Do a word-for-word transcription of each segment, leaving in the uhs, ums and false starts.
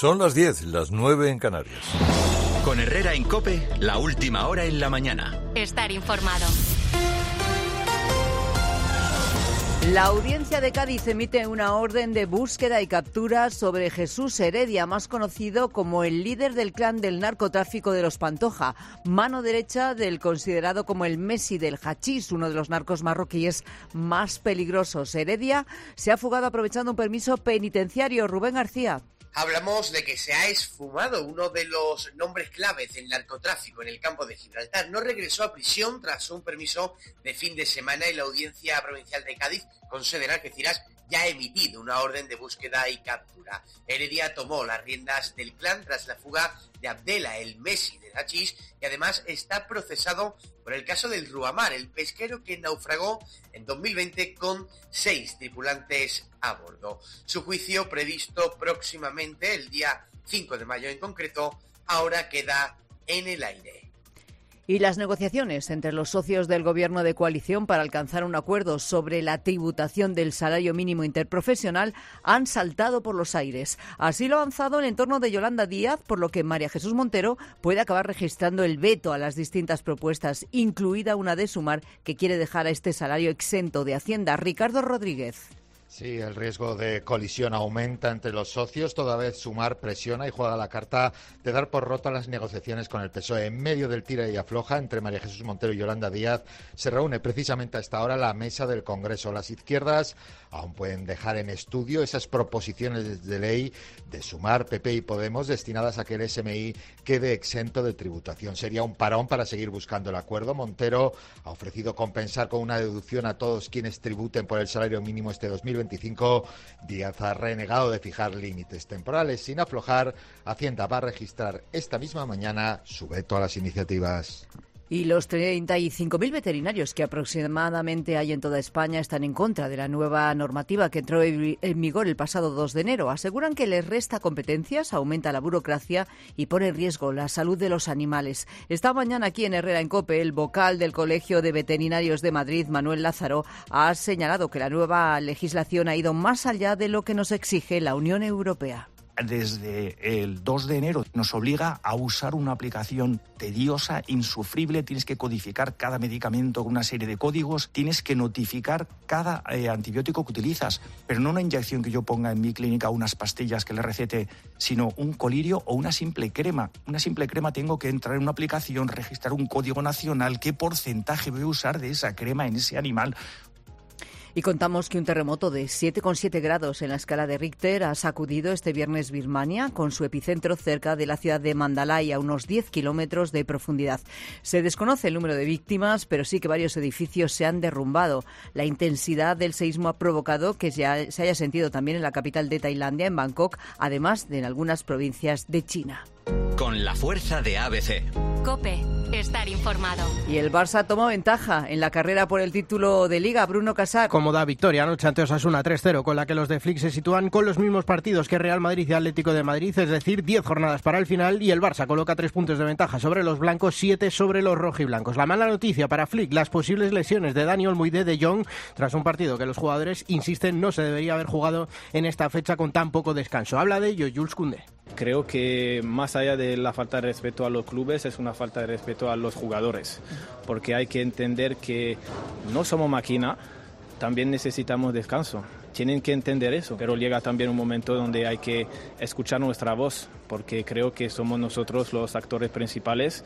Son las diez, las nueve en Canarias. Con Herrera en COPE, la última hora en la mañana. Estar informado. La Audiencia de Cádiz emite una orden de búsqueda y captura sobre Jesús Heredia, más conocido como el líder del clan del narcotráfico de los Pantoja, mano derecha del considerado como el Messi del hachís, uno de los narcos marroquíes más peligrosos. Heredia se ha fugado aprovechando un permiso penitenciario. Rubén García. Hablamos de que se ha esfumado uno de los nombres claves del narcotráfico en el campo de Gibraltar. No regresó a prisión tras un permiso de fin de semana y la Audiencia Provincial de Cádiz, con sede en Algeciras, ya ha emitido una orden de búsqueda y captura. Heredia tomó las riendas del clan tras la fuga de Abdela, el Messi del hachís, y además está procesado por el caso del Ruamar, el pesquero que naufragó en dos mil veinte con seis tripulantes a bordo. Su juicio, previsto próximamente, el día cinco de mayo en concreto, ahora queda en el aire. Y las negociaciones entre los socios del Gobierno de coalición para alcanzar un acuerdo sobre la tributación del salario mínimo interprofesional han saltado por los aires. Así lo ha avanzado el entorno de Yolanda Díaz, por lo que María Jesús Montero puede acabar registrando el veto a las distintas propuestas, incluida una de Sumar, que quiere dejar a este salario exento de Hacienda. Ricardo Rodríguez. Sí, el riesgo de colisión aumenta entre los socios. Toda vez Sumar presiona y juega la carta de dar por rota las negociaciones con el P S O E. En medio del tira y afloja entre María Jesús Montero y Yolanda Díaz se reúne precisamente a esta hora la mesa del Congreso. Las izquierdas aún pueden dejar en estudio esas proposiciones de ley de Sumar, P P y Podemos destinadas a que el S M I quede exento de tributación. Sería un parón para seguir buscando el acuerdo. Montero ha ofrecido compensar con una deducción a todos quienes tributen por el salario mínimo este dos mil veinticinco. Díaz ha renegado de fijar límites temporales. Sin aflojar, Hacienda va a registrar esta misma mañana su veto a las iniciativas. Y los treinta y cinco mil veterinarios que aproximadamente hay en toda España están en contra de la nueva normativa que entró en vigor el pasado dos de enero. Aseguran que les resta competencias, aumenta la burocracia y pone en riesgo la salud de los animales. Esta mañana aquí en Herrera en COPE, el vocal del Colegio de Veterinarios de Madrid, Manuel Lázaro, ha señalado que la nueva legislación ha ido más allá de lo que nos exige la Unión Europea. Desde el dos de enero nos obliga a usar una aplicación tediosa, insufrible. Tienes que codificar cada medicamento con una serie de códigos, tienes que notificar cada eh, antibiótico que utilizas, pero no una inyección que yo ponga en mi clínica, unas pastillas que le recete, sino un colirio o una simple crema. Una simple crema tengo que entrar en una aplicación, registrar un código nacional, qué porcentaje voy a usar de esa crema en ese animal. Y contamos que un terremoto de siete coma siete grados en la escala de Richter ha sacudido este viernes Birmania, con su epicentro cerca de la ciudad de Mandalay, a unos diez kilómetros de profundidad. Se desconoce el número de víctimas, pero sí que varios edificios se han derrumbado. La intensidad del seísmo ha provocado que ya se haya sentido también en la capital de Tailandia, en Bangkok, además de en algunas provincias de China. Con la fuerza de A B C. COPE, estar informado. Y el Barça toma ventaja en la carrera por el título de Liga. Bruno Casar. Cómoda victoria anoche ante Osasuna tres cero, con la que los de Flick se sitúan con los mismos partidos que Real Madrid y Atlético de Madrid, es decir, diez jornadas para el final, y el Barça coloca tres puntos de ventaja sobre los blancos, siete sobre los rojiblancos. La mala noticia para Flick, las posibles lesiones de Dani Olmo y de De Jong, tras un partido que los jugadores insisten no se debería haber jugado en esta fecha con tan poco descanso. Habla de ello Jules Koundé. Creo que más allá de la falta de respeto a los clubes es una falta de respeto a los jugadores, porque hay que entender que no somos máquina, también necesitamos descanso. Tienen que entender eso, pero llega también un momento donde hay que escuchar nuestra voz, porque creo que somos nosotros los actores principales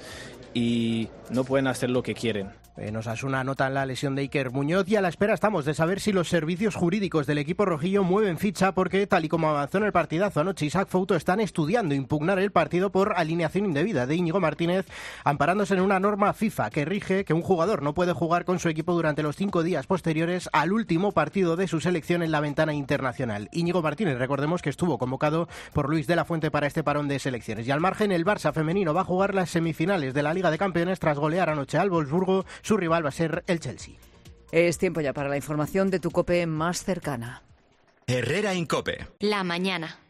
y no pueden hacer lo que quieren. En Osasuna anotan la lesión de Iker Muñoz y a la espera estamos de saber si los servicios jurídicos del equipo rojillo mueven ficha, porque tal y como avanzó en el partidazo anoche Isaac Fouto, están estudiando impugnar el partido por alineación indebida de Íñigo Martínez, amparándose en una norma FIFA que rige que un jugador no puede jugar con su equipo durante los cinco días posteriores al último partido de su selección en la ventana internacional. Íñigo Martínez, recordemos que estuvo convocado por Luis de la Fuente para este parón de selecciones. Y al margen, el Barça femenino va a jugar las semifinales de la Liga de Campeones tras golear anoche al Wolfsburgo. Su rival va a ser el Chelsea. Es tiempo ya para la información de tu COPE más cercana. Herrera en COPE. La mañana.